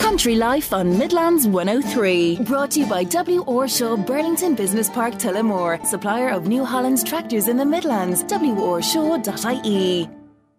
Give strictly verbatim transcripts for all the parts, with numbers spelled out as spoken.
Country Life on Midlands one oh three. Brought to you by W. Orshaw, Burlington Business Park, Tullamore. Supplier of New Holland's tractors in the Midlands. w orshaw dot I E.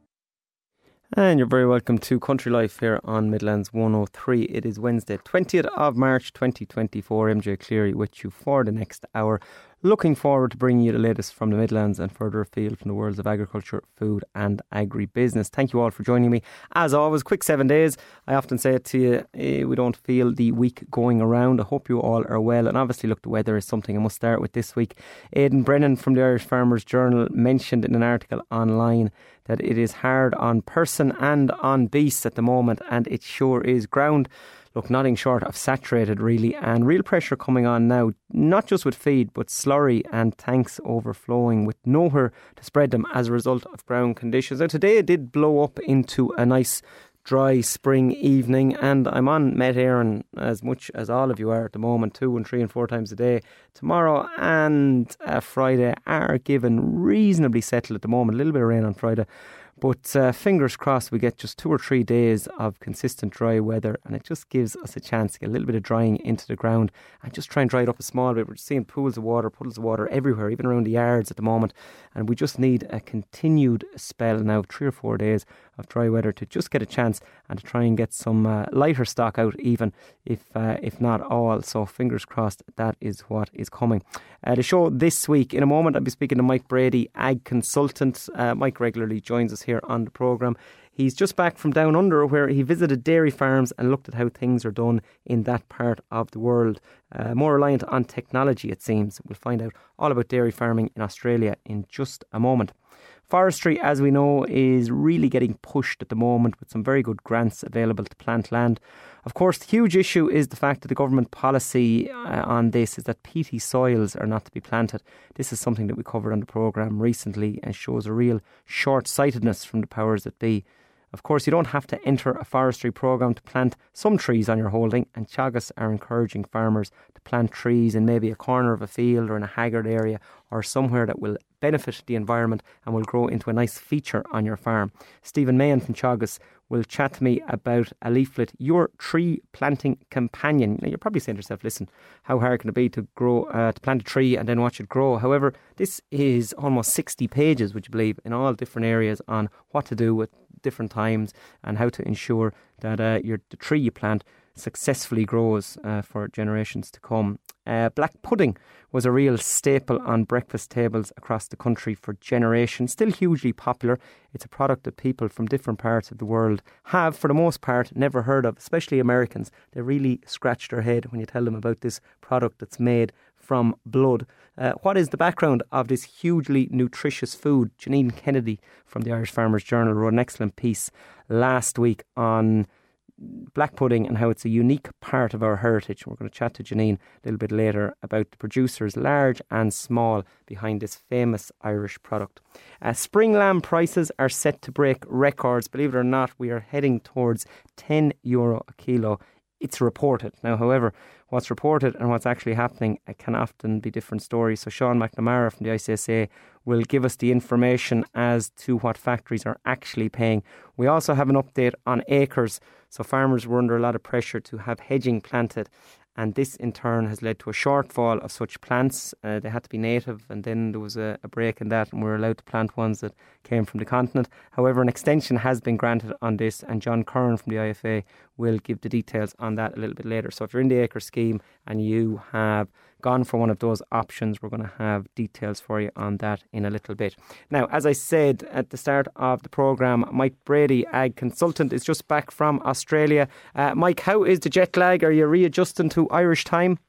And you're very welcome to Country Life here on Midlands one oh three. It is Wednesday, twentieth of March twenty twenty-four. M J Cleary with you for the next hour. Looking forward to bringing you the latest from the Midlands and further afield from the worlds of agriculture, food and agri-business. Thank you all for joining me. As always, quick seven days. I often say it to you, eh, we don't feel the week going around. I hope you all are well. And obviously, look, the weather is something I must start with this week. Aidan Brennan from the Irish Farmers Journal mentioned in an article online that it is hard on person and on beasts at the moment, and it sure is. Ground, look, nothing short of saturated really, and real pressure coming on now, not just with feed but slurry and tanks overflowing with nowhere to spread them as a result of ground conditions. Now today it did blow up into a nice dry spring evening, and I'm on Met Éireann as much as all of you are at the moment, two and three and four times a day. Tomorrow and uh, Friday are given reasonably settled at the moment. A little bit of rain on Friday, but uh, fingers crossed we get just two or three days of consistent dry weather, and it just gives us a chance to get a little bit of drying into the ground and just try and dry it up a small bit. We're just seeing pools of water, puddles of water everywhere, even around the yards at the moment, and we just need a continued spell now, three or four days of dry weather to just get a chance and to try and get some uh, lighter stock out, even if uh, if not all. So fingers crossed that is what is coming. Uh, the show this week, in a moment I'll be speaking to Mike Brady, ag consultant. Uh, Mike regularly joins us here on the programme. He's just back from down under, where he visited dairy farms and looked at how things are done in that part of the world. Uh, more reliant on technology, it seems. We'll find out all about dairy farming in Australia in just a moment. Forestry, as we know, is really getting pushed at the moment with some very good grants available to plant land. Of course, the huge issue is the fact that the government policy uh, on this is that peaty soils are not to be planted. This is something that we covered on the programme recently and shows a real short-sightedness from the powers that be. Of course, you don't have to enter a forestry programme to plant some trees on your holding, and Teagasc are encouraging farmers to plant trees in maybe a corner of a field or in a haggard area or somewhere that will benefit the environment and will grow into a nice feature on your farm. Stephen Mahan from Teagasc will chat to me about a leaflet, Your Tree Planting Companion. Now, you're probably saying to yourself, listen, how hard can it be to grow, uh, to plant a tree and then watch it grow? However, this is almost sixty pages, would you believe, in all different areas on what to do with different times and how to ensure that uh, your the tree you plant successfully grows uh, for generations to come. Uh, black pudding was a real staple on breakfast tables across the country for generations. Still hugely popular. It's a product that people from different parts of the world have, for the most part, never heard of, especially Americans. They really scratch their head when you tell them about this product that's made from blood. Uh, what is the background of this hugely nutritious food? Janine Kennedy from the Irish Farmers Journal wrote an excellent piece last week on black pudding and how it's a unique part of our heritage. We're going to chat to Janine a little bit later about the producers, large and small, behind this famous Irish product. Uh, spring lamb prices are set to break records. Believe it or not, we are heading towards ten euro a kilo. It's reported. Now, however, what's reported and what's actually happening uh, can often be different stories. So Sean McNamara from the I C S A will give us the information as to what factories are actually paying. We also have an update on acres. So farmers were under a lot of pressure to have hedging planted, and this in turn has led to a shortfall of such plants. Uh, they had to be native, and then there was a, a break in that, and we were allowed to plant ones that came from the continent. However, an extension has been granted on this, and John Curran from the I F A will give the details on that a little bit later. So if you're in the acre scheme and you have gone for one of those options, we're going to have details for you on that in a little bit. Now, as I said at the start of the programme, Mike Brady, ag consultant, is just back from Australia. Uh, Mike, how is the jet lag? Are you readjusting to Irish time?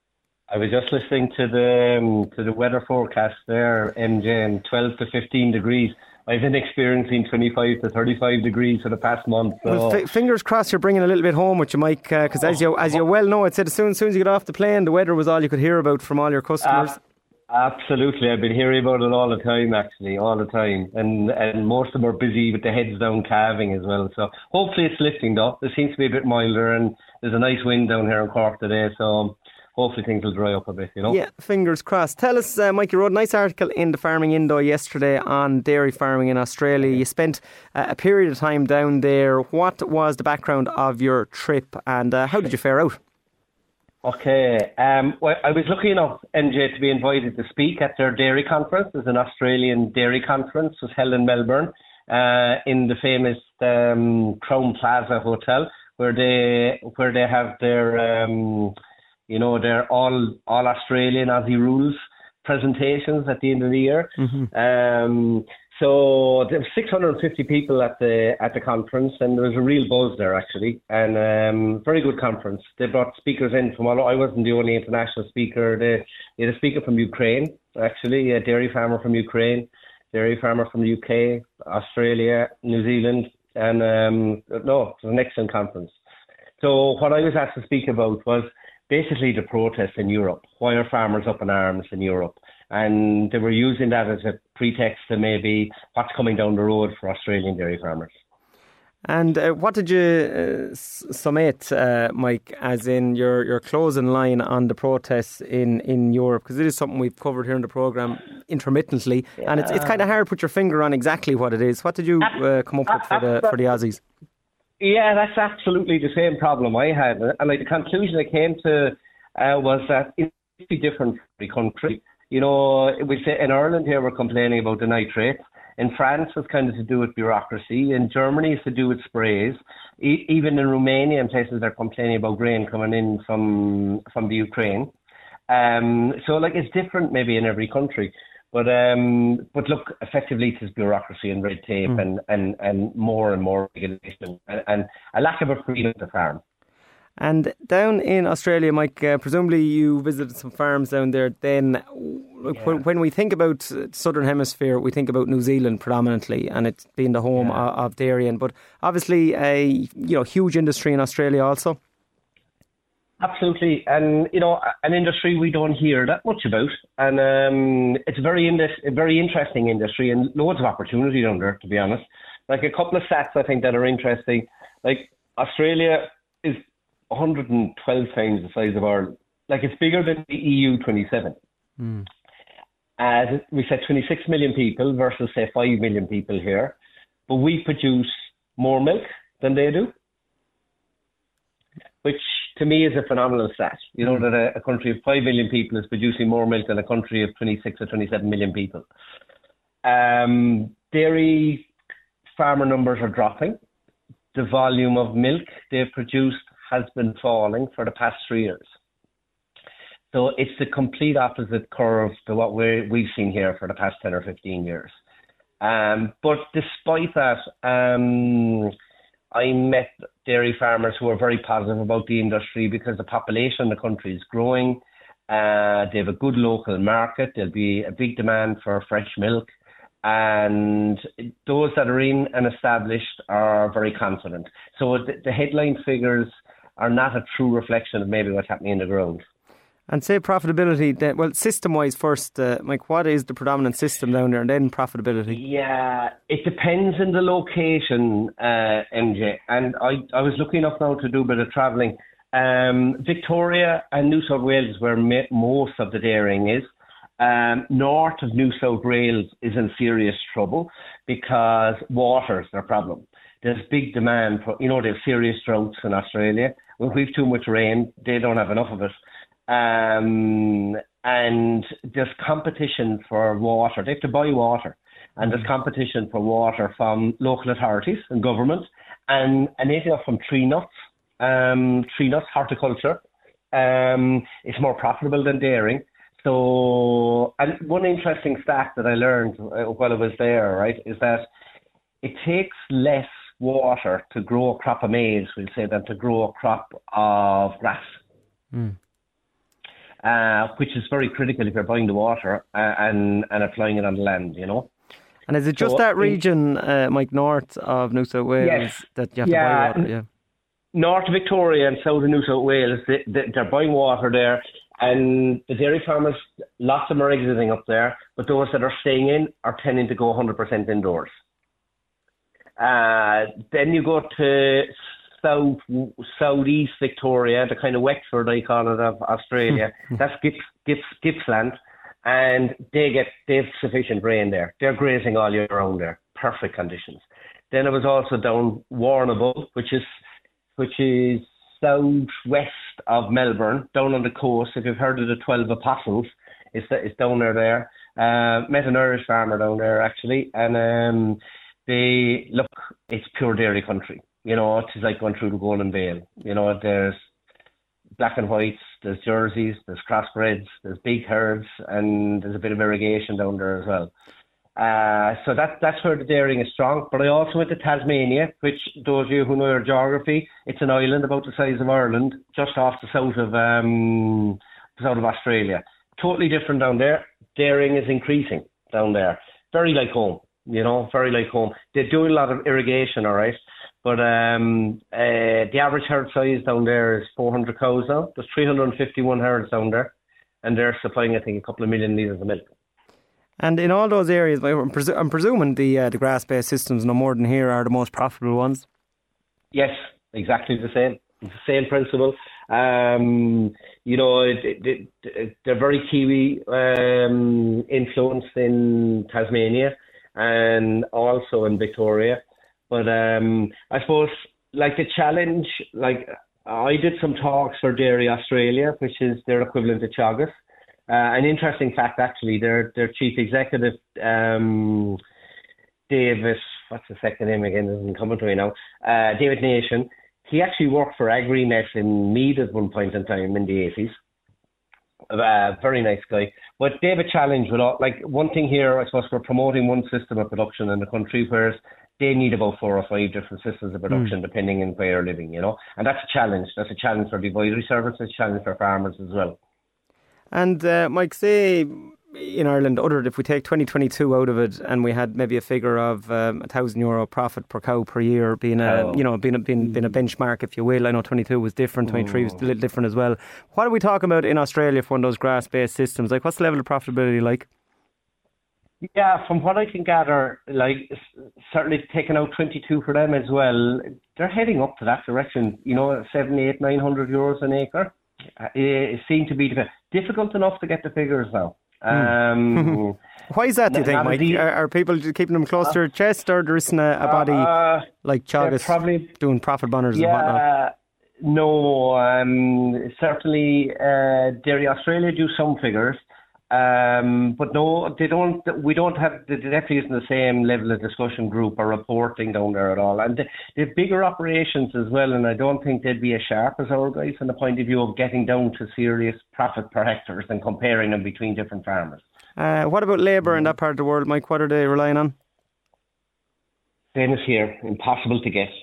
I was just listening to the um, to the weather forecast there, M J, and twelve to fifteen degrees. I've been experiencing twenty-five to thirty-five degrees for the past month. So. Well, f- fingers crossed you're bringing a little bit home with you, Mike, because uh, as you as you well know, it said as soon, as soon as you got off the plane, the weather was all you could hear about from all your customers. Uh, absolutely. I've been hearing about it all the time, actually, all the time. And and most of them are busy with the heads down calving as well. So hopefully it's lifting, though. It seems to be a bit milder, and there's a nice wind down here in Cork today. So hopefully things will dry up a bit, you know. Yeah, fingers crossed. Tell us, uh, Mike, you wrote a nice article in the Farming Indo yesterday on dairy farming in Australia. You spent uh, a period of time down there. What was the background of your trip, and uh, how did you fare out? Okay, um, well, I was lucky enough, M J, to be invited to speak at their dairy conference. There's an Australian dairy conference. It was held in Melbourne, uh, in the famous um, Crown Plaza Hotel, where they where they have their, um, you know, their all all Australian Aussie rules presentations at the end of the year. Mm-hmm. Um, So there were six hundred fifty people at the at the conference, and there was a real buzz there actually, and um, very good conference. They brought speakers in from all. I wasn't the only international speaker. They, they had a speaker from Ukraine, actually, a dairy farmer from Ukraine, dairy farmer from the U K, Australia, New Zealand, and um, no, it was an excellent conference. So what I was asked to speak about was basically the protests in Europe. Why are farmers up in arms in Europe? And they were using that as a pretext to maybe what's coming down the road for Australian dairy farmers. And uh, what did you uh, summate, uh, Mike, as in your, your closing line on the protests in, in Europe? Because it is something we've covered here in the programme intermittently, yeah. and it's it's kind of hard to put your finger on exactly what it is. What did you uh, come up with for the for the Aussies? Yeah, that's absolutely the same problem I had. And like the conclusion I came to uh, was that it's different for every country. You know, we say in Ireland here we're complaining about the nitrates. In France, it's kind of to do with bureaucracy. In Germany, it's to do with sprays. E- even in Romania, in places they're complaining about grain coming in from from the Ukraine. Um, so, like, it's different maybe in every country. But um, but look, effectively, it's bureaucracy and red tape mm. and, and, and more and more regulation and, and a lack of a freedom to farm. And down in Australia, Mike, uh, presumably you visited some farms down there. Then, yeah. when, when we think about Southern Hemisphere, we think about New Zealand predominantly, and it's been the home yeah. of, of dairy. And but obviously, a you know huge industry in Australia also. Absolutely, and you know, an industry we don't hear that much about, and um, it's a very in- a very interesting industry and loads of opportunity down there. To be honest, like a couple of stats I think that are interesting. Like Australia is one hundred twelve times the size of Ireland. Like it's bigger than the E U twenty-seven. Mm. As we said, twenty-six million people versus say five million people here, but we produce more milk than they do, which to me is a phenomenal stat. You know, mm. that a, a country of five million people is producing more milk than a country of twenty-six or twenty-seven million people. Um, dairy farmer numbers are dropping. The volume of milk they've produced has been falling for the past three years. So it's the complete opposite curve to what we're, we've seen here for the past ten or fifteen years. Um, but despite that, um, I met dairy farmers who are very positive about the industry because the population in the country is growing. Uh, they have a good local market. There'll be a big demand for fresh milk. And those that are in and established are very confident. So the, the headline figures are not a true reflection of maybe what's happening in the ground. And say profitability, then, well, system-wise first, uh, Mike, what is the predominant system down there, and then profitability? Yeah, it depends on the location, uh, M J. And I, I was lucky enough now to do a bit of travelling. Um, Victoria and New South Wales is where ma- most of the dairying is. Um, north of New South Wales is in serious trouble because water is their problem. There's big demand for, you know, there's serious droughts in Australia. When we've too much rain, they don't have enough of it. Um, and there's competition for water. They have to buy water. And there's competition for water from local authorities and government and anything from tree nuts, um, tree nuts, horticulture. Um, it's more profitable than dairying. So, and one interesting stat that I learned while I was there, right, is that it takes less water to grow a crop of maize, we'll say, than to grow a crop of grass, mm. uh, which is very critical if you're buying the water uh, and, and applying it on the land, you know. And is it just so that region, uh, Mike, north of New South Wales, yes, that you have yeah, to buy water? Yeah, North Victoria and south of New South Wales, they, they, they're buying water there. And the dairy farmers, lots of them are exiting up there, but those that are staying in are tending to go one hundred percent indoors. Uh, then you go to south, southeast Victoria, the kind of Wexford, I call it, of Australia. That's Gips, Gips, Gippsland. And they get, they have sufficient rain there. They're grazing all year round there. Perfect conditions. Then I was also down Warrnambool, which is, which is southwest of Melbourne, down on the coast. If you've heard of the twelve Apostles, it's, it's down there there. Uh, met an Irish farmer down there, actually. And um, they, look, it's pure dairy country. You know, it's like going through the Golden Vale. You know, there's black and whites, there's jerseys, there's crossbreds, there's big herds, and there's a bit of irrigation down there as well. Uh, so that, that's where the dairying is strong. But I also went to Tasmania, which, those of you who know your geography, it's an island about the size of Ireland, just off the south of um, south of Australia. Totally different down there. Dairying is increasing down there. Very like home, you know, very like home. They do a lot of irrigation, all right. But um, uh, the average herd size down there is four hundred cows now. There's three hundred fifty-one herds down there, and they're supplying, I think, a couple of million litres of milk. And in all those areas, I'm, presu- I'm presuming the uh, the grass-based systems, no more than here, are the most profitable ones? Yes, exactly the same. It's the same principle. Um, you know, it, it, it, they're very Kiwi um, influenced in Tasmania and also in Victoria. But um, I suppose, like the challenge, like I did some talks for Dairy Australia, which is their equivalent to Teagasc. Uh, an interesting fact, actually, their their chief executive, um, David, what's the second name again? It doesn't come to me now. Uh, David Nation. He actually worked for AgriNet in Meath at one point in time in the eighties. Uh, very nice guy. But they have a challenge with all, like one thing here, I suppose, we're promoting one system of production in the country, whereas they need about four or five different systems of production mm. depending on where you're living, you know. And that's a challenge. That's a challenge for the advisory service, it's a challenge for farmers as well. And uh, Mike, say in Ireland, other if we take twenty twenty-two out of it, and we had maybe a figure of um, a thousand euro profit per cow per year, being a oh. you know being a, being, being a benchmark, if you will. I know twenty-two was different, twenty-three was a little different as well. What are we talking about in Australia for one of those grass-based systems? Like, what's the level of profitability like? Yeah, from what I can gather, like certainly taking out twenty-two for them as well, they're heading up to that direction. You know, seven, eight, nine hundred euros an acre. It seemed to be difficult enough to get the figures now. Um, Why is that, do you think, Mike? The, are, are people keeping them close uh, to their chest, or there isn't a, a body uh, like Teagasc probably doing profit banners yeah, and whatnot? No, um, certainly uh, Dairy Australia do some figures. Um, but no, they don't. We don't have. They definitely isn't the same level of discussion group or reporting down there at all. And they, they have bigger operations as well. And I don't think they'd be as sharp as our guys from the point of view of getting down to serious profit per hectares and comparing them between different farmers. Uh, what about labour in that part of the world, Mike? What are they relying on? Same as here. Impossible to get.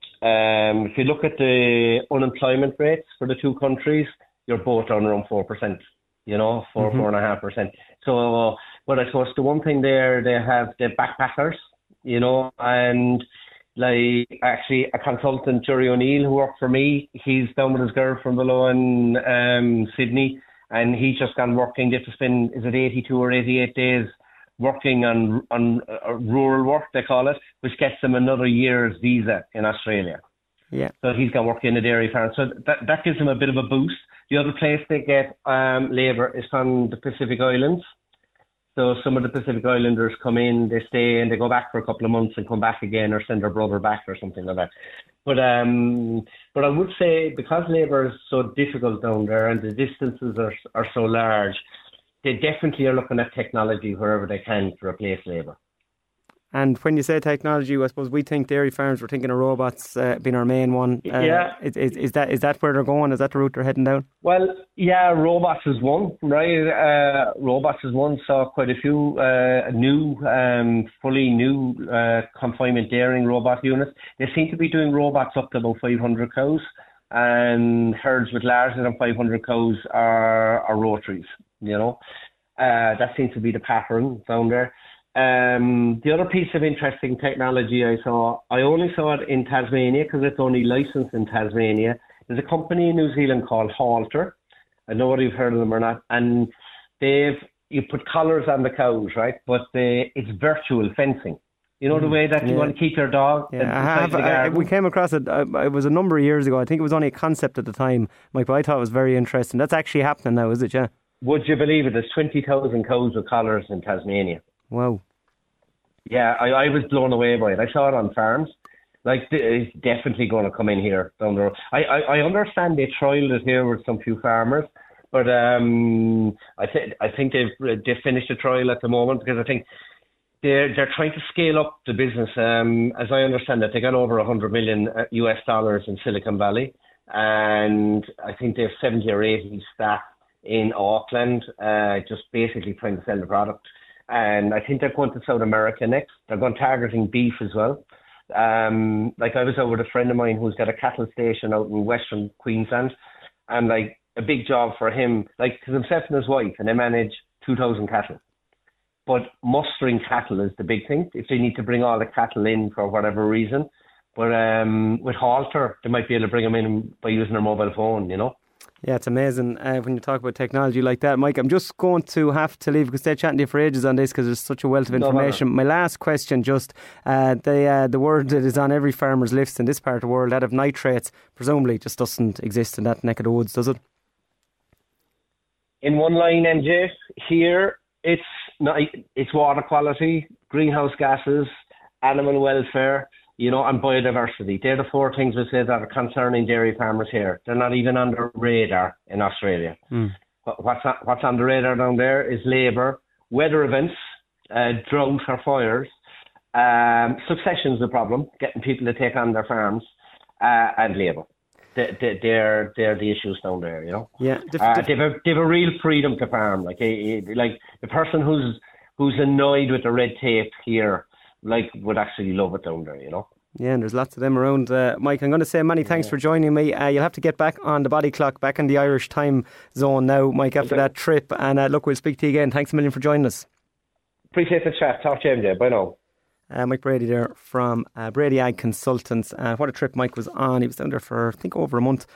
Um, if you look at the unemployment rates for the two countries, you're both down around four percent. You know, four, mm-hmm. four and a half percent. So, uh, but I suppose the one thing there, they have the backpackers, you know, and like actually a consultant, Jerry O'Neill, who worked for me, he's down with his girlfriend below in um, Sydney, and he's just gone working. They have to spend, is it eighty-two or eighty-eight days working on, on uh, rural work, they call it, which gets them another year's visa in Australia. Yeah. So he's gone working in a dairy farm. So that, that gives him a bit of a boost. The other place they get um, labour is from the Pacific Islands. So some of the Pacific Islanders come in, they stay, and they go back for a couple of months and come back again, or send their brother back or something like that. But um, but I would say because labour is so difficult down there and the distances are are so large, they definitely are looking at technology wherever they can to replace labour. And when you say technology, I suppose we think dairy farms, we're thinking of robots uh, being our main one. Uh, yeah. Is, is, is that is that where they're going? Is that the route they're heading down? Well, yeah, robots is one, right? Uh, robots is one. Saw quite a few uh, new, um, fully new uh, confinement dairying robot units. They seem to be doing robots up to about five hundred cows, and herds with larger than five hundred cows are, are rotaries, you know. Uh, that seems to be the pattern down there. Um, the other piece of interesting technology I saw, I only saw it in Tasmania because it's only licensed in Tasmania. There's a company in New Zealand called Halter. I don't know whether you've heard of them or not. And they've, you put collars on the cows, right? But they, it's virtual fencing. You know, the way that you yeah. want to keep your dog. Yeah, I have, I, we came across it. Uh, it was a number of years ago. I think it was only a concept at the time, Mike. But I thought it was very interesting. That's actually happening now, is it? Yeah. Would you believe it? There's twenty thousand cows with collars in Tasmania. Wow. Yeah, I, I was blown away by it. I saw it on farms. Like, it's definitely going to come in here down the road. I, I, I understand they trialled it here with some few farmers, but um, I think I think they've they've finished the trial at the moment, because I think they're they're trying to scale up the business. Um, as I understand it, they got over a hundred million U S dollars in Silicon Valley, and I think they have seventy or eighty staff in Auckland, uh, just basically trying to sell the product. And I think they're going to South America next. They're going targeting beef as well. Um, like I was out with a friend of mine who's got a cattle station out in Western Queensland, and like a big job for him, like cause himself and his wife, and they manage two thousand cattle. But mustering cattle is the big thing. If they need to bring all the cattle in for whatever reason, but um, with Halter, they might be able to bring them in by using their mobile phone, you know. Yeah, it's amazing uh, when you talk about technology like that, Mike. I'm just going to have to leave because they're chatting to you for ages on this because there's such a wealth of information. No My last question, just uh, the uh, the word that is on every farmer's lips in this part of the world, that of nitrates, presumably just doesn't exist in that neck of the woods, does it? In one line, M J, here it's not, it's water quality, greenhouse gases, animal welfare, you know, and biodiversity. They're the four things we say that are concerning dairy farmers here. They're not even on the radar in Australia. Mm. What's, on, what's on the radar down there is labour, weather events, uh, drought or fires. Um, succession's the problem, getting people to take on their farms, uh, and labour. They, they, they're, they're the issues down there, you know. Yeah, dif- uh, dif- they've, a, they've a real freedom to farm. Like, a, a, like the person who's who's annoyed with the red tape here, like, would actually love it down there, you know. Yeah, and there's lots of them around. Uh, Mike, I'm going to say many thanks yeah. for joining me. Uh, you'll have to get back on the body clock, back in the Irish time zone now, Mike, after okay. that trip. And uh, look, we'll speak to you again. Thanks a million for joining us. Appreciate the chat. Talk to you, M J. Bye now. Uh, Mike Brady there from uh, Brady Ag Consultants. Uh, what a trip Mike was on. He was down there for, I think, over a month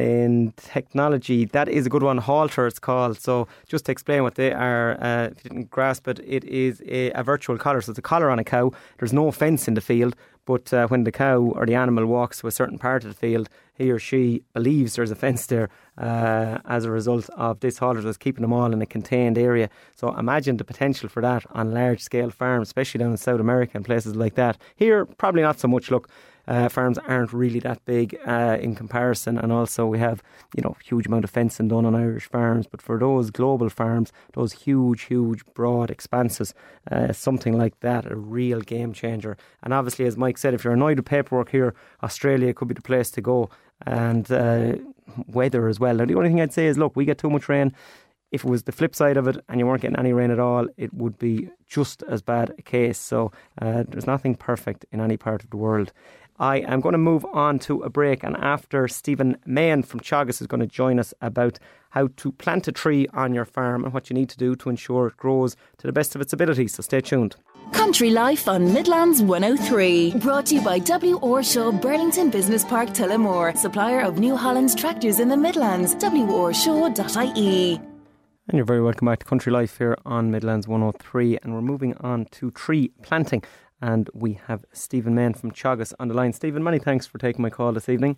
in technology. That is a good one. Halter, it's called. So just to explain what they are, uh, if you didn't grasp it, it is a, a virtual collar. So it's a collar on a cow. There's no fence in the field. But uh, when the cow or the animal walks to a certain part of the field, he or she believes there's a fence there uh, as a result of this halter that's keeping them all in a contained area. So imagine the potential for that on large-scale farms, especially down in South America and places like that. Here, probably not so much. Look, uh, farms aren't really that big uh, in comparison, and also we have, you know, huge amount of fencing done on Irish farms. But for those global farms, those huge, huge, broad expanses, uh, something like that, a real game changer. And obviously, as Mike said, if you're annoyed with paperwork here, Australia could be the place to go. And uh, weather as well. Now, the only thing I'd say is, look, we get too much rain. If it was the flip side of it and you weren't getting any rain at all, it would be just as bad a case. So uh, there's nothing perfect in any part of the world. I am going to move on to a break, and after, Stephen Mahan from Teagasc is going to join us about how to plant a tree on your farm and what you need to do to ensure it grows to the best of its ability. So stay tuned. Country Life on Midlands one oh three. Brought to you by W. Orshaw Burlington Business Park Tullamore. Supplier of New Holland's tractors in the Midlands. w orshaw dot I E. And you're very welcome back to Country Life here on Midlands one oh three. And we're moving on to tree planting. And we have Stephen Mahan from Teagasc on the line. Stephen, many thanks for taking my call this evening.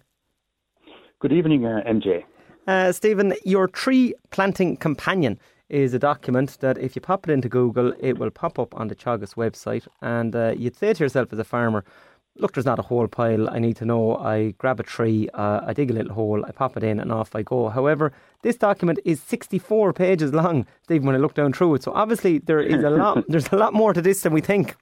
Good evening, uh, M J. Uh, Stephen, your tree planting companion is a document that if you pop it into Google, it will pop up on the Teagasc website. And uh, you'd say to yourself as a farmer, look, there's not a whole pile I need to know. I grab a tree, uh, I dig a little hole, I pop it in and off I go. However, this document is sixty-four pages long, Stephen, when I look down through it. So obviously there is a lot, there's a lot more to this than we think.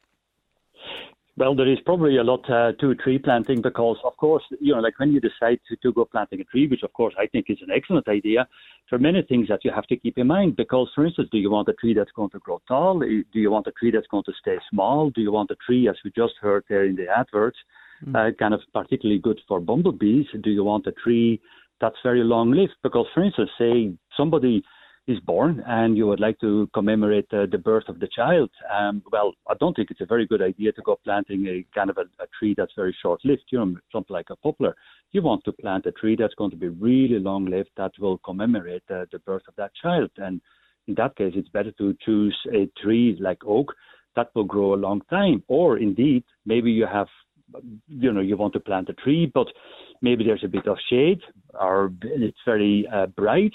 Well, there is probably a lot uh, to tree planting because, of course, you know, like when you decide to, to go planting a tree, which, of course, I think is an excellent idea, there are many things that you have to keep in mind because, for instance, do you want a tree that's going to grow tall? Do you want a tree that's going to stay small? Do you want a tree, as we just heard there in the adverts, mm. uh, kind of particularly good for bumblebees? Do you want a tree that's very long-lived? Because, for instance, say somebody is born and you would like to commemorate uh, the birth of the child, um, well, I don't think it's a very good idea to go planting a kind of a, a tree that's very short-lived, you know, something like a poplar. You want to plant a tree that's going to be really long-lived that will commemorate uh, the birth of that child. And in that case, it's better to choose a tree like oak that will grow a long time. Or indeed, maybe you have, you know, you want to plant a tree, but maybe there's a bit of shade or it's very uh, bright.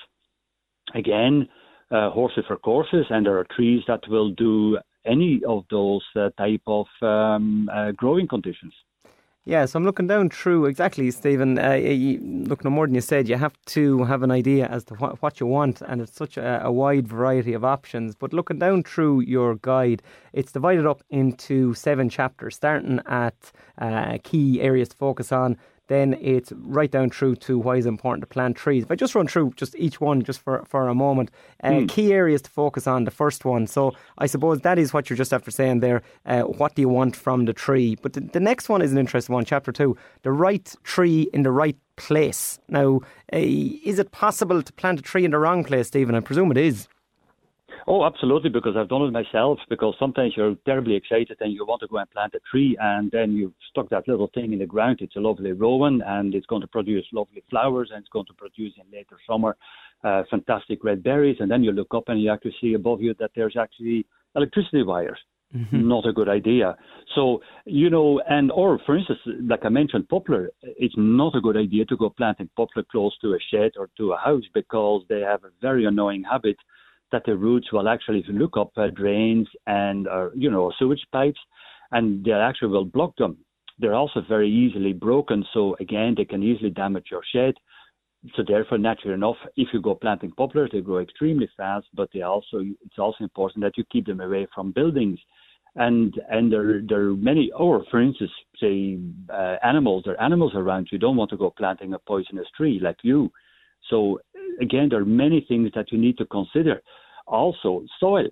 Again, uh, horses for courses, and there are trees that will do any of those uh, type of um, uh, growing conditions. Yeah, so I'm looking down through, exactly, Stephen, uh, you, look, no more than you said, you have to have an idea as to what, what you want, and it's such a, a wide variety of options. But looking down through your guide, it's divided up into seven chapters, starting at uh, key areas to focus on. Then it's right down through to why it's important to plant trees. If I just run through just each one just for, for a moment. Uh, mm. Key areas to focus on, the first one. So I suppose that is what you're just after saying there. Uh, what do you want from the tree? But the, the next one is an interesting one, chapter two. The right tree in the right place. Now, uh, is it possible to plant a tree in the wrong place, Stephen? I presume it is. Oh, absolutely, because I've done it myself, because sometimes you're terribly excited and you want to go and plant a tree, and then you've stuck that little thing in the ground. It's a lovely rowan, and it's going to produce lovely flowers, and it's going to produce in later summer uh, fantastic red berries, and then you look up and you actually see above you that there's actually electricity wires. Mm-hmm. Not a good idea. So, you know, and or for instance, like I mentioned, poplar, it's not a good idea to go planting poplar close to a shed or to a house, because they have a very annoying habit that the roots will actually look up uh, drains and, uh, you know, sewage pipes, and they actually will block them. They're also very easily broken, so again, they can easily damage your shed. So therefore, naturally enough, if you go planting poplars, they grow extremely fast, but they also, it's also important that you keep them away from buildings. And and there, there are many, or for instance, say, uh, animals, there are animals around. You don't want to go planting a poisonous tree like you. So again, there are many things that you need to consider. Also, soil.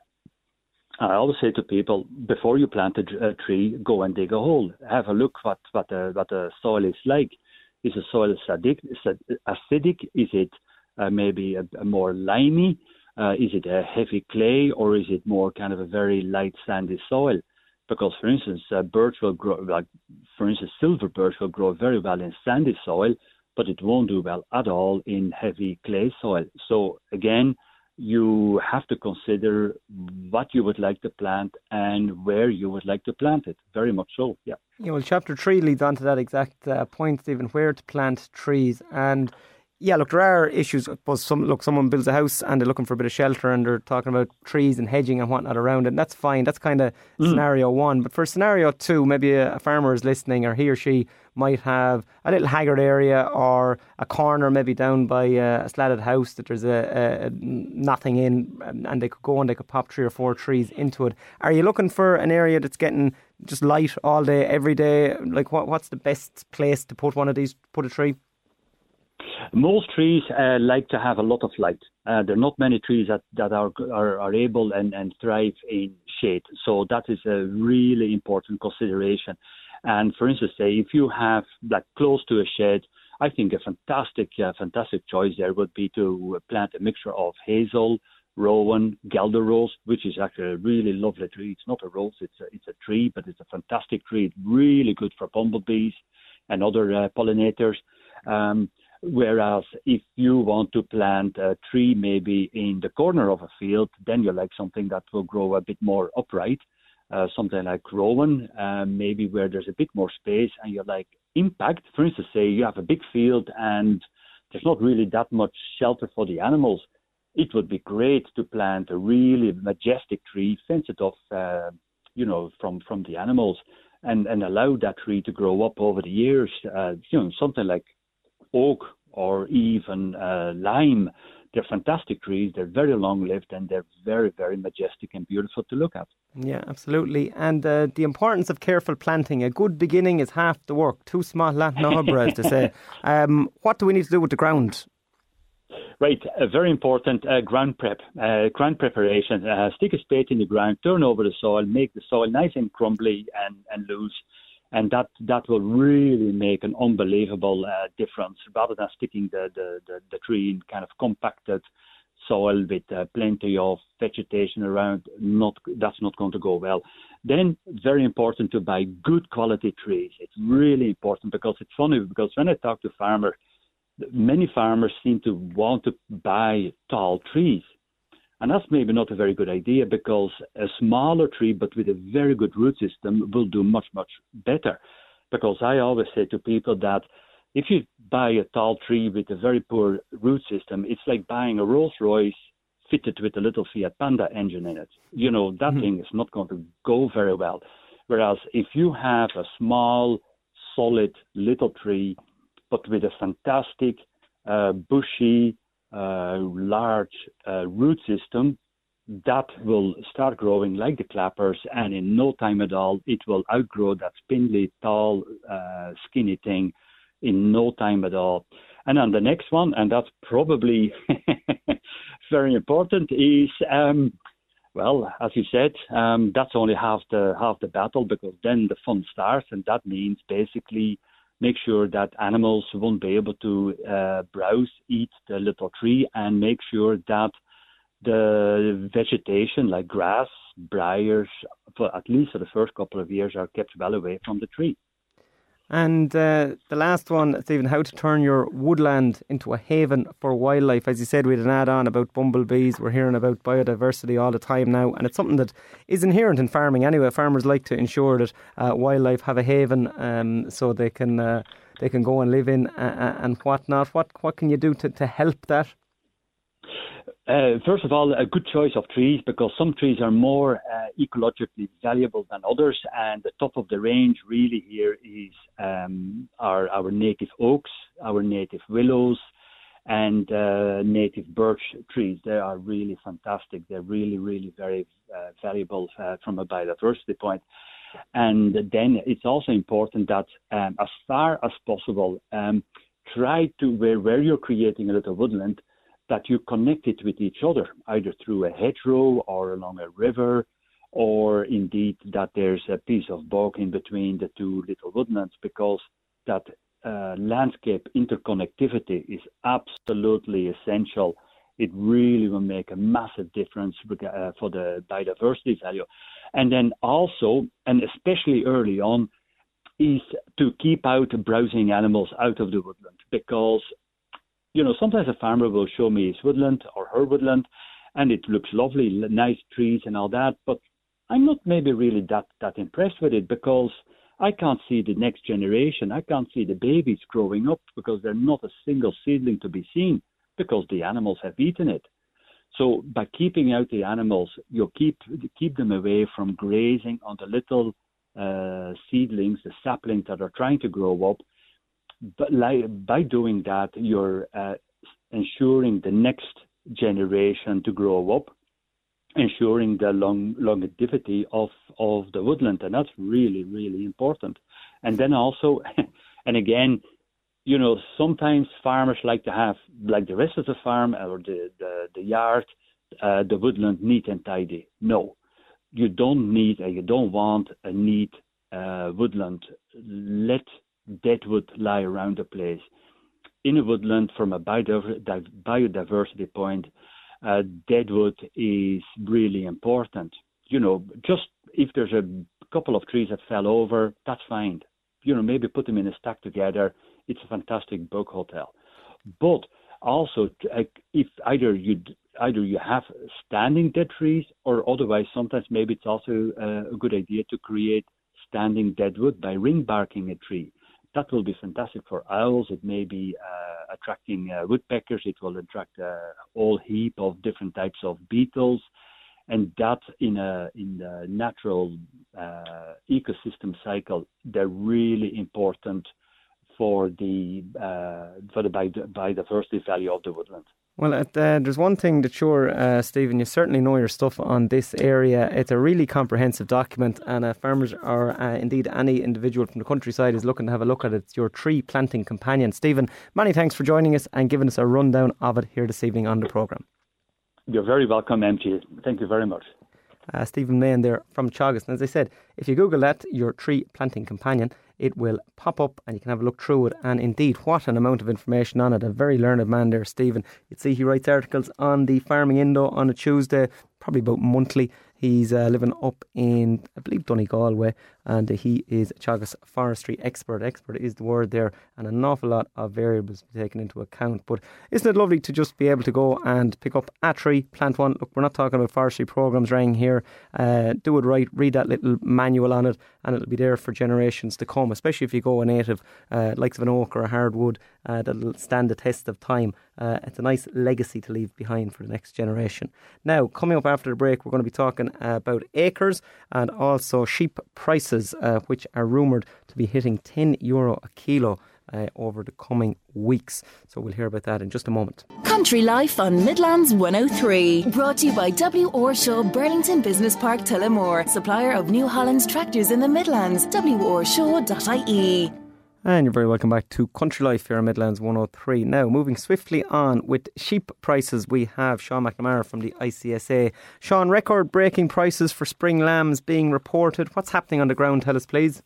I always say to people, before you plant a, a tree, go and dig a hole. Have a look what what the, what the soil is like. Is the soil acidic? acidic? Is it uh, maybe a, a more limey? Uh, is it a heavy clay, or is it more kind of a very light sandy soil? Because, for instance, uh, birch will grow, like for instance, silver birch will grow very well in sandy soil, but it won't do well at all in heavy clay soil. So again, you have to consider what you would like to plant and where you would like to plant it. Very much so, yeah. Yeah, well, chapter three leads on to that exact uh, point, Stephen, where to plant trees. And yeah, look, there are issues. I suppose some, look, someone builds a house and they're looking for a bit of shelter and they're talking about trees and hedging and whatnot around it. And that's fine. That's kind of mm. scenario one. But for scenario two, maybe a, a farmer is listening, or he or she might have a little haggard area or a corner maybe down by a, a slatted house that there's a, a, a nothing in, and they could go and they could pop three or four trees into it. Are you looking for an area that's getting just light all day, every day? Like what, what's the best place to put one of these, put a tree? Most trees uh, like to have a lot of light. Uh, there are not many trees that, that are, are are able and, and thrive in shade. So that is a really important consideration. And for instance, say if you have like close to a shed, I think a fantastic, uh, fantastic choice there would be to plant a mixture of hazel, rowan, Guelder rose, which is actually a really lovely tree. It's not a rose, it's a, it's a tree, but it's a fantastic tree. It's really good for bumblebees and other uh, pollinators. Um, Whereas if you want to plant a tree maybe in the corner of a field, then you like something that will grow a bit more upright, uh, something like rowan, uh, maybe where there's a bit more space and you like impact. For instance, say you have a big field and there's not really that much shelter for the animals. It would be great to plant a really majestic tree, fence it off, uh, you know, from, from the animals, and, and allow that tree to grow up over the years. Uh, you know, something like oak or even uh, lime. They're fantastic trees. They're very long-lived and they're very, very majestic and beautiful to look at. Yeah, absolutely. And uh, the importance of careful planting. A good beginning is half the work. Too small land no hubra, as to say. Um, what do we need to do with the ground? Right, uh, very important uh, ground prep, uh, ground preparation. Uh, stick a spade in the ground, turn over the soil, make the soil nice and crumbly and, and loose. And that, that will really make an unbelievable uh, difference, rather than sticking the, the, the, the tree in kind of compacted soil with uh, plenty of vegetation around. Not That's not going to go well. Then, very important to buy good quality trees. It's really important, because it's funny, because when I talk to farmers, many farmers seem to want to buy tall trees. And that's maybe not a very good idea, because a smaller tree but with a very good root system will do much, much better. Because I always say to people that if you buy a tall tree with a very poor root system, it's like buying a Rolls Royce fitted with a little Fiat Panda engine in it. You know, that mm-hmm. thing is not going to go very well. Whereas if you have a small, solid little tree, but with a fantastic, uh, bushy, uh, large uh, root system, that will start growing like the clappers, and in no time at all, it will outgrow that spindly, tall, uh, skinny thing in no time at all. And then the next one, and that's probably very important, is, um, well, as you said, um, that's only half the half the battle, because then the fun starts, and that means basically make sure that animals won't be able to uh, browse, eat the little tree, and make sure that the vegetation like grass, briars, for at least for the first couple of years, are kept well away from the tree. And uh, the last one, Stephen, how to turn your woodland into a haven for wildlife. As you said, we had an add-on about bumblebees. We're hearing about biodiversity all the time now, and it's something that is inherent in farming anyway. Farmers like to ensure that uh, wildlife have a haven, um, so they can uh, they can go and live in uh, and whatnot. What what can you do to, to help that? Uh, first of all, a good choice of trees, because some trees are more uh, ecologically valuable than others, and the top of the range really here is um, our, our native oaks, our native willows, and uh, native birch trees. They are really fantastic. They're really, really very uh, valuable uh, from a biodiversity point. And then it's also important that um, as far as possible, um, try to, where, where you're creating a little woodland, that you connect it with each other, either through a hedgerow or along a river, or indeed that there's a piece of bog in between the two little woodlands, because that uh, landscape interconnectivity is absolutely essential. It really will make a massive difference uh, for the biodiversity value. And then also, and especially early on, is to keep out browsing animals out of the woodland, because you know, sometimes a farmer will show me his woodland or her woodland, and it looks lovely, nice trees and all that, but I'm not maybe really that, that impressed with it, because I can't see the next generation. I can't see the babies growing up, because there's not a single seedling to be seen, because the animals have eaten it. So by keeping out the animals, you keep keep them away from grazing on the little uh, seedlings, the saplings that are trying to grow up. But like, by doing that, you're uh, ensuring the next generation to grow up, ensuring the long longevity of, of the woodland. And that's really, really important. And then also, and again, you know, sometimes farmers like to have, like the rest of the farm or the, the, the yard, uh, the woodland neat and tidy. No, you don't need, uh, you don't want a neat uh, woodland. Let deadwood lie around the place. In a woodland, from a biodiversity point, uh, deadwood is really important. You know, just if there's a couple of trees that fell over, that's fine. You know, maybe put them in a stack together. It's a fantastic bug hotel. But also, if either you either you have standing dead trees, or otherwise, sometimes maybe it's also a good idea to create standing deadwood by ring barking a tree. That will be fantastic for owls. It may be uh, attracting uh, woodpeckers. It will attract a whole heap of different types of beetles, and that in a in the natural uh, ecosystem cycle, they're really important for the uh, for the biodiversity value of the woodland. Well, uh, there's one thing that sure, uh, Stephen, you certainly know your stuff on this area. It's a really comprehensive document, and uh, farmers, or uh, indeed any individual from the countryside is looking to have a look at it. It's your tree planting companion. Stephen, many thanks for joining us and giving us a rundown of it here this evening on the programme. You're very welcome, M G. Thank you very much. Uh, Stephen Main there from Teagasc. And as I said, if you Google that, your tree planting companion, it will pop up and you can have a look through it. And indeed, what an amount of information on it. A very learned man there, Stephen. You'd see he writes articles on the Farming Indo on a Tuesday, probably about monthly. He's uh, living up in, I believe, Donegal way. and he is Teagasc forestry expert. Expert is the word there, and an awful lot of variables to be taken into account. But isn't it lovely to just be able to go and pick up a tree, plant one? Look, we're not talking about forestry programmes running here. Uh, do it right, read that little manual on it, and it'll be there for generations to come, especially if you go a native, uh, likes of an oak or a hardwood, uh, that'll stand the test of time. Uh, it's a nice legacy to leave behind for the next generation. Now, coming up after the break, we're going to be talking uh, about acres and also sheep prices, uh, which are rumoured to be hitting ten euro a kilo uh, over the coming weeks. So we'll hear about that in just a moment. Country Life on Midlands one oh three. Brought to you by W. Orshaw Burlington Business Park Tullamore. Supplier of New Holland's tractors in the Midlands. w orshaw dot I E. And you're very welcome back to Country Life here on Midlands one oh three. Now, moving swiftly on with sheep prices, we have Sean McNamara from the I C S A. Sean, record-breaking prices for spring lambs being reported. What's happening on the ground? Tell us, please.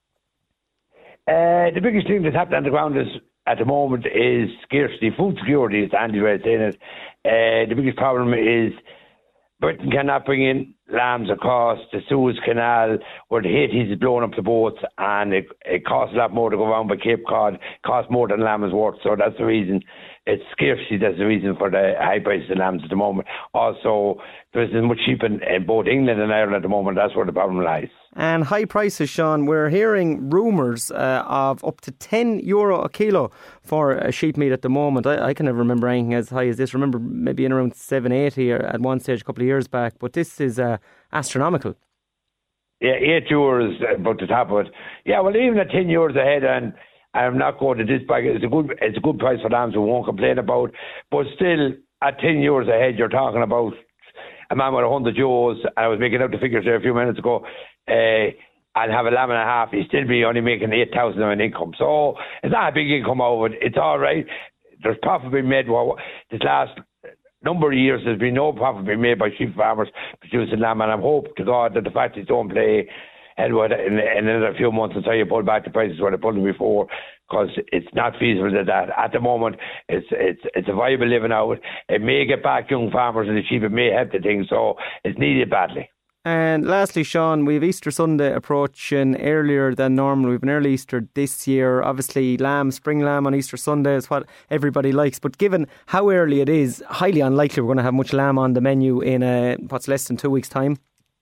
Uh, the biggest thing that's happening on the ground is, at the moment, is scarcity. Food security is Andy Red saying it. Uh, the biggest problem is Britain cannot bring in lambs across the Suez Canal where the Houthis is blowing up the boats, and it, it costs a lot more to go around by Cape Cod. It costs more than lamb is worth, so that's the reason. It's scarcity that's the reason for the high prices of lambs at the moment. Also, there isn't much sheep in, in both England and Ireland at the moment. That's where the problem lies. And high prices, Sean. We're hearing rumours uh, of up to ten euro a kilo for uh, sheep meat at the moment. I, I can never remember anything as high as this. Remember maybe in around seven eighty or at one stage a couple of years back. But this is uh, astronomical. Yeah, eight euros about the top of it. Yeah, well, even at ten euros a head, and I'm not going to this bag. It's a good, it's a good price for lambs. We won't complain about. But still, at ten euros a head, you're talking about a man with a hundred euros. I was making out the figures there a few minutes ago. Uh, and have a lamb and a half. He'd still be only making eight thousand of an income. So it's not a big income over it. It's all right. There's profit being made. Well, this last number of years, there's been no profit being made by sheep farmers producing lamb, and I'm hoping to God that the factories don't play Edward in, in another few months until you pull back the prices where they pulled them before, because it's not feasible that, that at the moment it's it's it's a viable living out. It may get back young farmers and the sheep, it may help the thing, so it's needed badly. And lastly, Sean, we have Easter Sunday approaching earlier than normal. We've an early Easter this year. Obviously, lamb, spring lamb on Easter Sunday is what everybody likes. But given how early it is, highly unlikely we're going to have much lamb on the menu in uh, what's less than two weeks' time.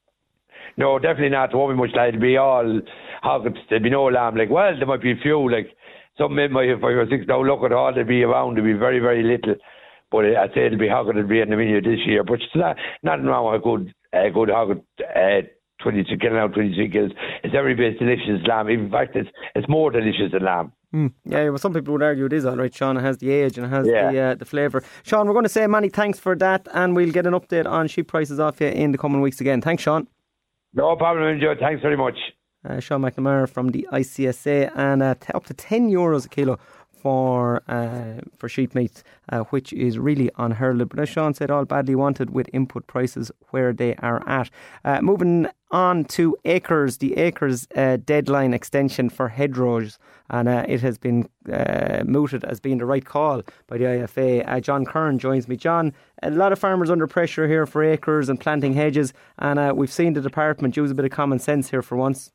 No, definitely not. There won't be much lamb. It'll be all hoggets. There'll be no lamb. Like, well, there might be a few, like some might have five or six. Now, look at all they'll be around. There'll be very, very little. But I'd say it'll be hogget. It'll be in the menu this year. But it's not, nothing wrong with a good A good hog uh, twenty-two, getting out twenty-three kills. It's every bit as delicious as lamb. In fact, it's it's more delicious than lamb. Mm. Yeah, well, some people would argue it is all right, Sean. It has the age and it has yeah. the uh, the flavour. Sean, we're going to say many thanks for that, and we'll get an update on sheep prices off you in the coming weeks again. Thanks, Sean. No problem, enjoy. Thanks very much. Uh, Sean McNamara from the I C S A, and uh, t- up to ten euros a kilo for uh, for sheep meat, uh, which is really unheard of. But as Sean said, all badly wanted with input prices where they are at. Uh, moving on to acres, the acres uh, deadline extension for hedgerows, and uh, it has been uh, mooted as being the right call by the I F A. Uh, John Curran joins me. John, a lot of farmers under pressure here for acres and planting hedges, and uh, we've seen the department use a bit of common sense here for once.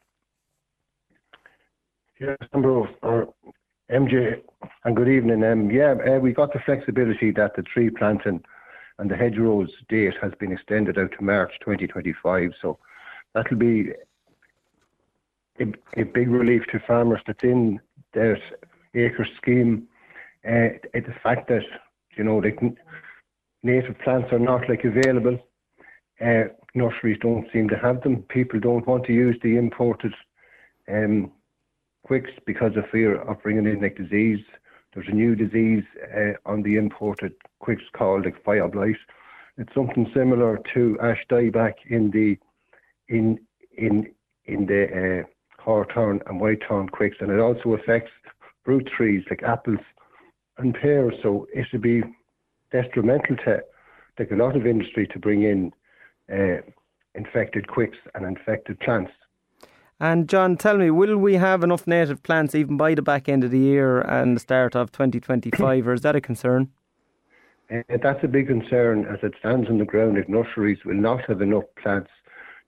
Yes, number of M J, and good evening. Um, yeah, uh, we got the flexibility that the tree planting and the hedgerows date has been extended out to March twenty twenty-five. So that'll be a, a big relief to farmers that's in their acre scheme. Uh, it's the fact that, you know, they can, native plants are not like available. Uh, nurseries don't seem to have them. People don't want to use the imported um quicks because of fear of bringing in like disease. There's a new disease uh, on the imported quicks called like fire blight. It's something similar to ash dieback in the in in in the uh, hawthorn and whitethorn quicks, and it also affects fruit trees like apples and pears. So it should be detrimental to like a lot of industry to bring in uh, infected quicks and infected plants. And John, tell me, will we have enough native plants even by the back end of the year and the start of twenty twenty-five, or is that a concern? Uh, that's a big concern as it stands on the ground. If nurseries will not have enough plants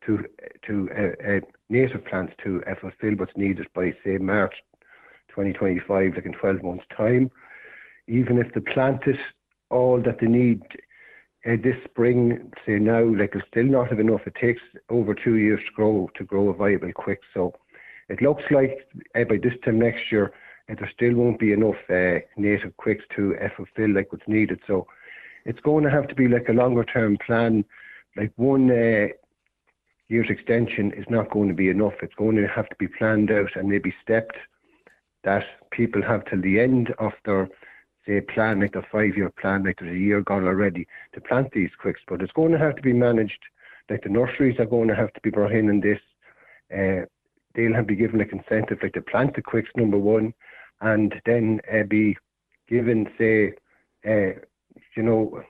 to to uh, uh, native plants to uh, fulfil what's needed by, say, March twenty twenty-five, like in twelve months' time. Even if they plant it all that they need uh, this spring, say now, like it's still not have enough. It takes over two years to grow to grow a viable quick. So it looks like uh, by this time next year, uh, there still won't be enough uh, native quicks to uh, fulfil like what's needed. So it's going to have to be like a longer term plan. Like one uh, year's extension is not going to be enough. It's going to have to be planned out and maybe stepped, that people have till the end of their, say, plan, like the five-year plan, like there's a year gone already to plant these quicks. But it's going to have to be managed. Like the nurseries are going to have to be brought in in this. Uh, they'll have to be given like incentive, like to plant the quicks, number one, and then uh, be given, say, uh, you know,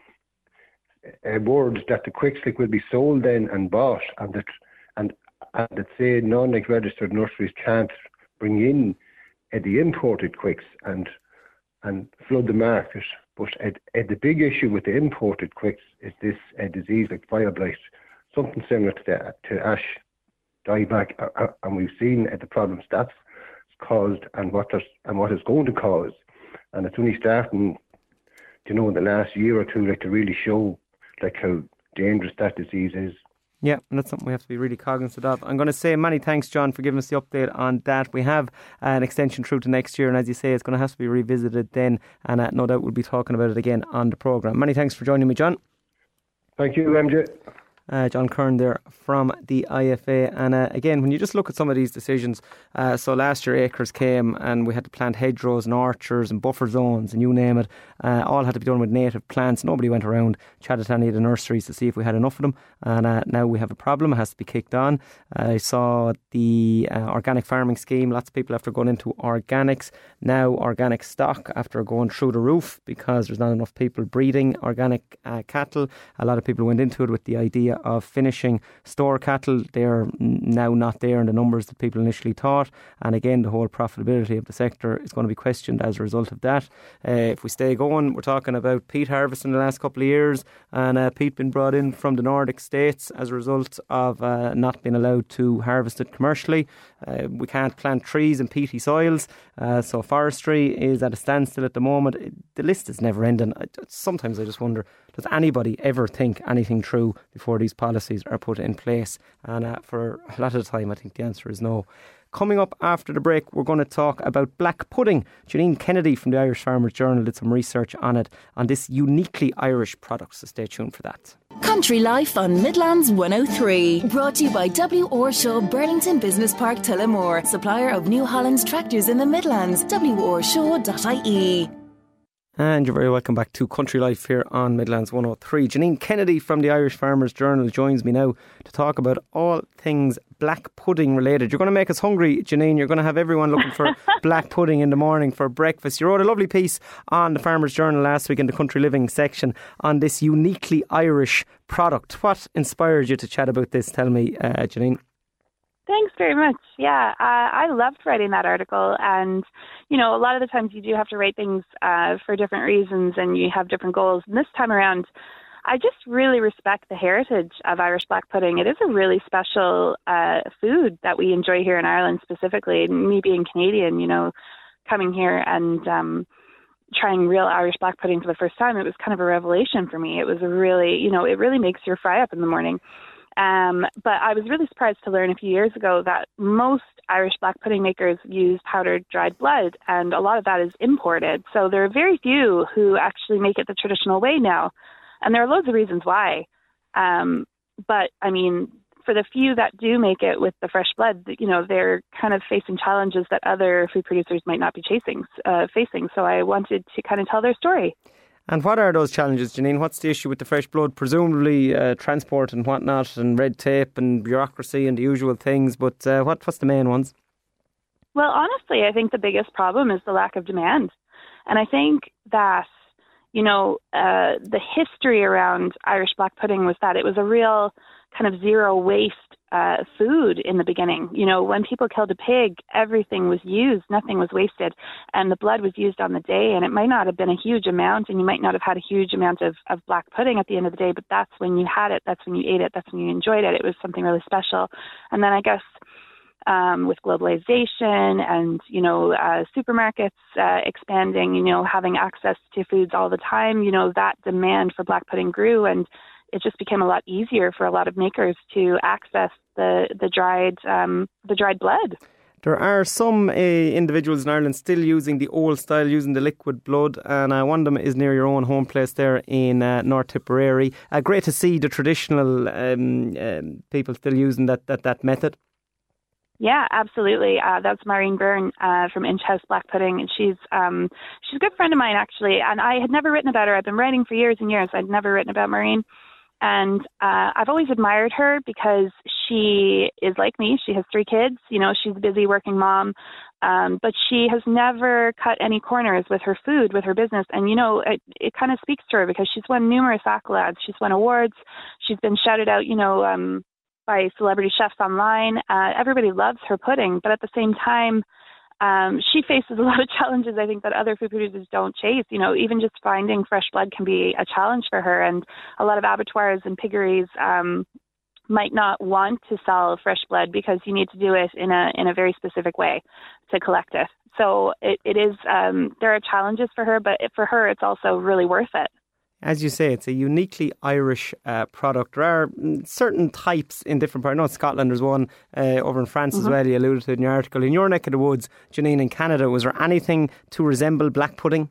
uh, words that the quicks like will be sold then and bought, and that and and that say non-like registered nurseries can't bring in uh, the imported quicks and and flood the market. But uh, uh, the big issue with the imported quicks is this uh, disease like fire blight, something similar to the, to ash dieback, uh, uh, and we've seen uh, the problems that's caused and what there's, and what it's going to cause, and it's only starting, you know, in the last year or two, like to really show like how dangerous that disease is. Yeah, and that's something we have to be really cognizant of. I'm going to say many thanks, John, for giving us the update on that. We have uh, an extension through to next year, and as you say, it's going to have to be revisited then, and uh, no doubt we'll be talking about it again on the programme. Many thanks for joining me, John. Thank you, M J. Uh, John Kern there from the I F A. And uh, again, when you just look at some of these decisions, uh, so last year acres came and we had to plant hedgerows and orchards and buffer zones and you name it, uh, all had to be done with native plants. Nobody went around, chatted to any of the nurseries to see if we had enough of them, and uh, now we have a problem. It has to be kicked on. uh, I saw the uh, organic farming scheme, lots of people after going into organics, now organic stock after going through the roof because there's not enough people breeding organic uh, cattle. A lot of people went into it with the idea of finishing store cattle. They're now not there in the numbers that people initially thought, and again the whole profitability of the sector is going to be questioned as a result of that. Uh, if we stay going, we're talking about peat harvest in the last couple of years, and uh, peat been brought in from the Nordic states as a result of uh, not being allowed to harvest it commercially. Uh, we can't plant trees in peaty soils, uh, so forestry is at a standstill at the moment. The list is never ending. Sometimes I just wonder, does anybody ever think anything through before these policies are put in place? And uh, for a lot of the time I think the answer is no. Coming up after the break, we're going to talk about black pudding. Janine Kennedy from the Irish Farmers Journal did some research on it, on this uniquely Irish product, so stay tuned for that. Country Life on Midlands one oh three. Brought to you by W. Orshaw Burlington Business Park Tullamore, supplier of New Holland's tractors in the Midlands. w orshaw dot I E. And you're very welcome back to Country Life here on Midlands one oh three. Janine Kennedy from the Irish Farmers Journal joins me now to talk about all things black pudding related. You're going to make us hungry, Janine. You're going to have everyone looking for black pudding in the morning for breakfast. You wrote a lovely piece on the Farmers Journal last week in the Country Living section on this uniquely Irish product. What inspired you to chat about this? Tell me, uh, Janine. Thanks very much. Yeah, uh, I loved writing that article. And, you know, a lot of the times you do have to write things uh, for different reasons and you have different goals. And this time around, I just really respect the heritage of Irish black pudding. It is a really special uh, food that we enjoy here in Ireland specifically. Me being Canadian, you know, coming here and um, trying real Irish black pudding for the first time, it was kind of a revelation for me. It was a really, you know, it really makes your fry up in the morning. Um, but I was really surprised to learn a few years ago that most Irish black pudding makers use powdered dried blood, and a lot of that is imported. So there are very few who actually make it the traditional way now. And there are loads of reasons why. Um, but, I mean, for the few that do make it with the fresh blood, you know, they're kind of facing challenges that other food producers might not be chasing, uh, facing. So I wanted to kind of tell their story. And what are those challenges, Janine? What's the issue with the fresh blood? Presumably uh, transport and whatnot, and red tape and bureaucracy and the usual things. But uh, what, what's the main ones? Well, honestly, I think the biggest problem is the lack of demand. And I think that, you know, uh, the history around Irish black pudding was that it was a real kind of zero waste uh, food in the beginning. You know, when people killed a pig, everything was used, nothing was wasted, and the blood was used on the day, and it might not have been a huge amount, and you might not have had a huge amount of, of black pudding at the end of the day, but that's when you had it, that's when you ate it, that's when you enjoyed it. It was something really special. And then I guess um, with globalization and, you know, uh, supermarkets uh, expanding, you know, having access to foods all the time, you know, that demand for black pudding grew, and it just became a lot easier for a lot of makers to access the the dried um, the dried blood. There are some uh, individuals in Ireland still using the old style, using the liquid blood, and uh, one of them is near your own home place there in uh, North Tipperary. Uh, great to see the traditional um, um, people still using that, that, that method. Yeah, absolutely. Uh, that's Maureen Byrne uh, from Inch House Black Pudding, and she's um, she's a good friend of mine actually. And I had never written about her. I've been writing for years and years. I'd never written about Maureen. And uh, I've always admired her because she is like me. She has three kids. You know, she's a busy working mom, um, but she has never cut any corners with her food, with her business. And, you know, it, it kind of speaks to her because she's won numerous accolades. She's won awards. She's been shouted out, you know, um, by celebrity chefs online. Uh, everybody loves her pudding. But at the same time, Um, she faces a lot of challenges, I think, that other food producers don't chase. You know, even just finding fresh blood can be a challenge for her. And a lot of abattoirs and piggeries um, might not want to sell fresh blood because you need to do it in a in a very specific way to collect it. So it, it is, um, there are challenges for her, but for her, it's also really worth it. As you say, it's a uniquely Irish uh, product. There are certain types in different parts. I know Scotland, there's one uh, over in France mm-hmm. as well, you alluded to in your article. In your neck of the woods, Janine, in Canada, was there anything to resemble black pudding?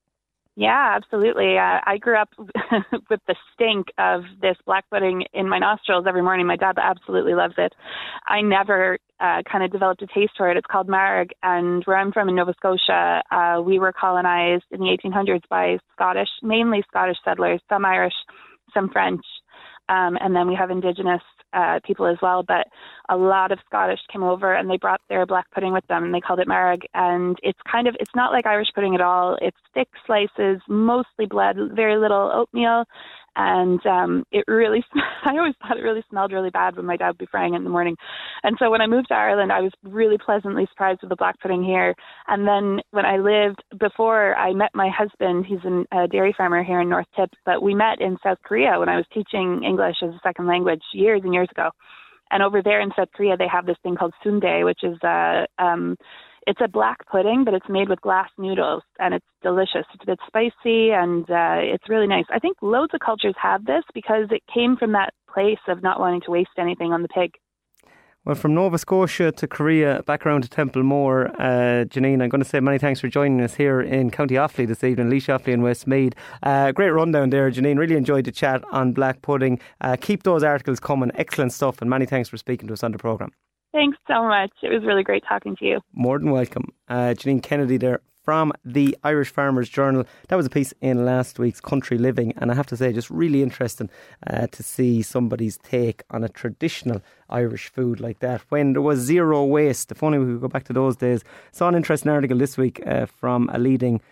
Yeah, absolutely. Uh, I grew up with the stink of this black pudding in my nostrils every morning. My dad absolutely loves it. I never uh, kind of developed a taste for it. It's called marg, and where I'm from in Nova Scotia, uh, we were colonized in the eighteen hundreds by Scottish, mainly Scottish settlers, some Irish, some French, um, and then we have Indigenous uh, people as well. But a lot of Scottish came over and they brought their black pudding with them, and they called it marg. And it's kind of, it's not like Irish pudding at all. It's thick slices, mostly blood, very little oatmeal. And um, it really, I always thought it really smelled really bad when my dad would be frying it in the morning. And so when I moved to Ireland, I was really pleasantly surprised with the black pudding here. And then when I lived, before I met my husband, he's a dairy farmer here in North Tip, but we met in South Korea when I was teaching English as a second language years and years ago. And over there in South Korea, they have this thing called sundae, which is a, um, it's a black pudding, but it's made with glass noodles, and it's delicious. It's a bit spicy, and uh, it's really nice. I think loads of cultures have this because it came from that place of not wanting to waste anything on the pig. Well, from Nova Scotia to Korea, back around to Templemore, uh, Janine, I'm going to say many thanks for joining us here in County Offaly this evening, Laois Offaly and Westmeath. Uh, great rundown there, Janine. Really enjoyed the chat on black pudding. Uh, keep those articles coming. Excellent stuff, and many thanks for speaking to us on the programme. Thanks so much. It was really great talking to you. More than welcome. Uh, Janine Kennedy there from the Irish Farmers Journal. That was a piece in last week's Country Living, and I have to say, just really interesting uh, to see somebody's take on a traditional Irish food like that when there was zero waste. If only we could go back to those days. Saw an interesting article this week uh, from a leading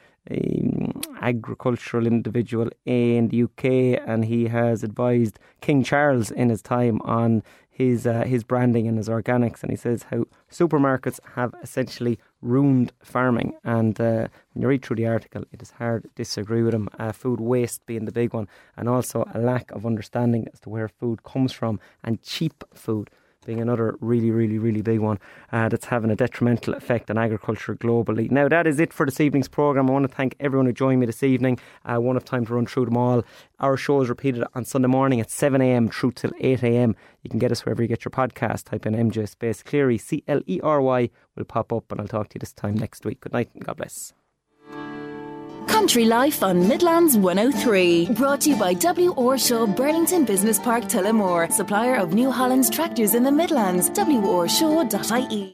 um, agricultural individual in the U K, and he has advised King Charles in his time on his uh, his branding and his organics, and he says how supermarkets have essentially ruined farming. And uh, when you read through the article, it is hard to disagree with him. Uh, food waste being the big one, and also a lack of understanding as to where food comes from, and cheap food being another really, really, really big one uh, that's having a detrimental effect on agriculture globally. Now, that is it for this evening's programme. I want to thank everyone who joined me this evening. I uh, won't have time to run through them all. Our show is repeated on Sunday morning at seven a.m. through till eight a.m. You can get us wherever you get your podcast. Type in M J space Cleary, C L E R Y, will pop up, and I'll talk to you this time next week. Good night and God bless. Country Life on Midlands one oh three. Brought to you by W. Orshaw Burlington Business Park Tullamore. Supplier of New Holland tractors in the Midlands. W orshaw dot I E